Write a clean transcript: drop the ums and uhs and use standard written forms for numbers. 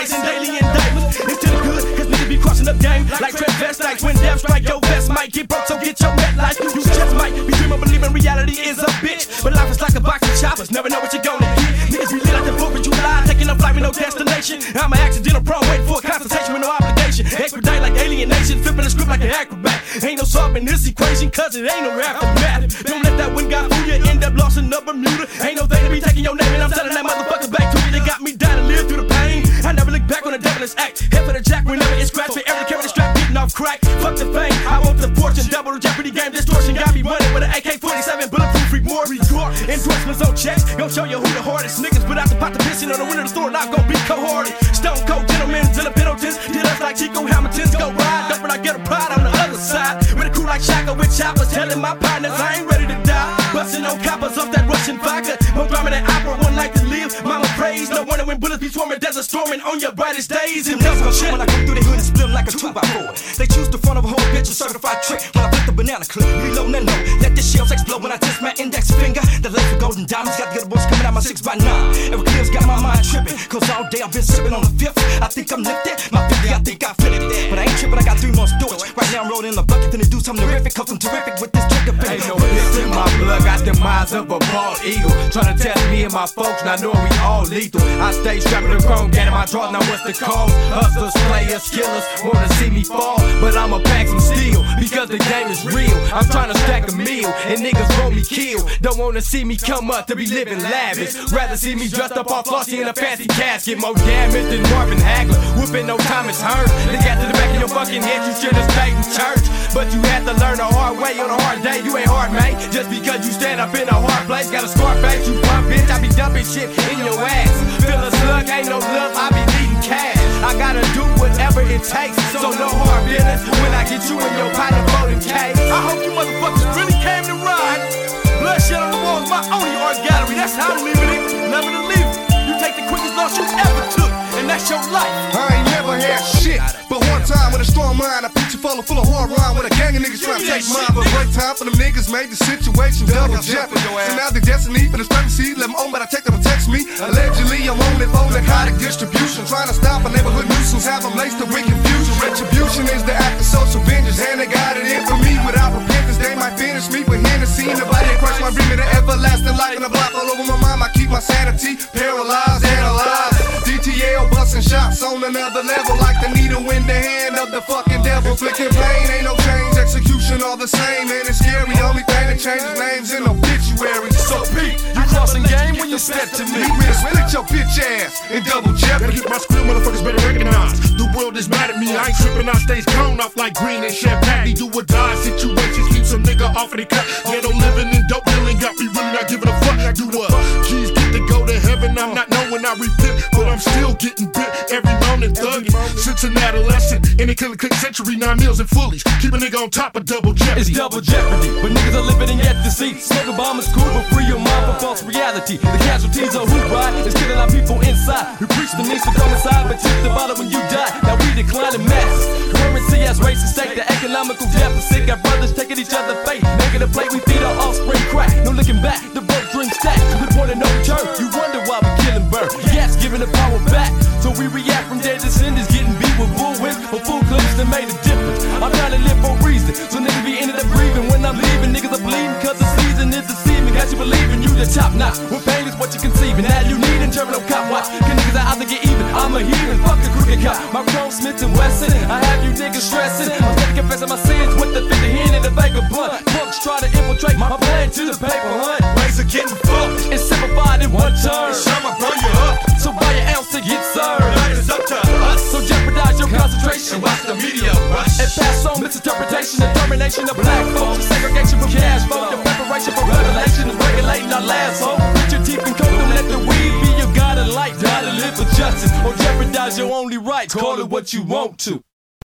facing daily indictments. It's to the good, cause niggas be crossing up game like transvestites. When death strike, your vest might get broke, so get your met life. You just might be dreaming, believing reality is a bitch. But life is like a box of choppers, never know what you're gonna get. Niggas be lit out the book, but you lie, taking a flight with no destination. I'm an accidental pro, waiting for a consultation with no obligation. Expedite like alienation, flipping the script like an acrobat. Ain't no solving this equation, cause it ain't no aftermath. Don't let that wind guy fool you, end up lost in the Bermuda. Ain't no thing to be taking your name, and I'm telling that motherfucker back to you. They got me dying to live through the pain. I never look back on a devilish act. Head for the jack whenever it's scratched. For every carry the strap, getting off crack. Fuck the fame, I want the fortune. Double the Jeopardy game, distortion. Got me running with an AK-47, bulletproof remorse. Endorsements on checks, gon' show you who the hardest. Niggas put out the pot to piss in on the winner of the store, not gon' be cohorted. Stone cold gentlemen, Dylan Pendletons. Did us like Chico Hamiltons, go ride. Up when I get a pride on the other side. With a crew like Shaka with choppers, telling my partners I ain't ready to die. Bustin' on coppers off that Russian vodka. More drama than opera, one life to live. Mama praise, no wonder when bullets be swarming, there's a storming on your brightest days. And that's shit. When I come through the hood and split them like a 2x4. They choose the front of a whole bitch, a certified trick. When I flip the banana clip, reload and no. Let the shells explode when I test my index finger. The legs for golden diamonds, got the good boys coming out my 6x9. Every clear's got my mind tripping, cause all day I've been sipping on the fifth. I think I'm lifted, my 50, I think I flipped it. But I ain't tripping, I got 3 more storage. Right now I'm rolling in the bucket, finna do something terrific, cause I'm terrific with this trigger finger. Ain't no bitch in my blood, got the minds of a bald eagle. Tryna test me and my folks, not knowing we all lethal. I stay strapped to the chrome, getting my draws, now what's the cause? Hustlers, players, killers, wanna see me fall, but I'ma pack some steel, because the game is real. I'm tryna stack a meal, and niggas want me killed. Don't wanna see me come up to be living lavish. Rather see me dressed up all flossy in a fancy casket. More damage than Marvin Hagler, whooping no time is heard. They got to the back of your fucking head, you should've stayed in church. But you had to learn the hard way on a hard day. You ain't hard, mate, just because you stand up in a hard place. Got a scar face, you bump bitch, I be dumping shit in your ass. Feel a slug, ain't no love, I be needing cash. I gotta do whatever it takes, so no hard feelings when I get you in your pot of voting cake. I hope you motherfuckers really came to ride. Bloodshed on the walls, my only art gallery. That's how I'm leaving it, never to leave it. You take the quickest loss you ever took, and that's your life. I ain't never had shit, but one time with a strong mind, a picture full of hard rhyme with a gang of niggas trying to take mine. But break time for them niggas made the situation double jeopardy. So now the destiny for the discrepancy, let them own, but I take them to text me. Allegedly, I'm on it for narcotic distribution, trying to stop a neighborhood nuisance, have them laced with confusion. Retribution is the act of social vengeance, and they got it in for me. Without repentance, they might finish me with Hennessy. Nobody crush my dream of the everlasting life in a block all over my mind. I keep my sanity paralyzed, analyzed. DTL busting shots on another level, like the needle in the hand of the fucking devil. Flicking pain, ain't no change, execution all the same, and it's scary. Only thing that changes names in obituaries. So Pete, you crossing game when you step to me. Split your bitch ass in double jeopardy. Gotta get my script, motherfuckers better recognize. The world is mad at me, I ain't tripping, I stays cone off like green and champagne. Do or die situations, keep some nigga off of the cut. Ghetto living and dope dealing, got me really not giving a fuck. Do what? G's get to go to heaven, I'm not knowing I repent, but I'm still getting bit every morning thugging. Since an adolescent, in the killing century, 9 meals and fullies. Keep a nigga on top of double jeopardy. It's double jeopardy, but niggas are living and yet to see. Smoke a bomb is cool, but free your mind from false reality. The casualties of who ride is killing our people inside. We preach the means to come inside, but tip the bottle when you die. Now we decline in masses. Currency as racist stake, the economical deficit. Got brothers taking each other fate, making a plate. We feed our offspring crack. No looking back, the boat drink stack. To the point of no return. You wonder why we killing bird. Yes, giving the power back. So we react from dead descendants, getting beat with bullwhips or full clips that made a difference. I'm trying to live for a reason, so niggas be ended up breathing. When I'm leaving, niggas are bleeding, cause the season is deceiving. Got you believing you the top notch. When pain is what you conceiving. Now you need internal cop watch. Cause niggas are out to get even. I'm a heathen, fuck the crooked cop. My Chrome Smith and Wesson, I have you niggas stressing. I'm steady confessing my sins with the 50 hen and the Vega blunt. Punks try to infiltrate my plan to the paper hunt. Ways of getting fucked, it's simplified in one turn. I'ma burn you up, so buy your ounce to get served. It's up to us, so jeopardize your concentration. Watch the media rush and pass on misinterpretation and termination of black folks. Segregation from cash flow. Your preparation for revelation is regulating our last hope. Put your teeth in coke, don't let the weed be your guiding light. Die to live for justice or jeopardize your only rights. Call it what you want to.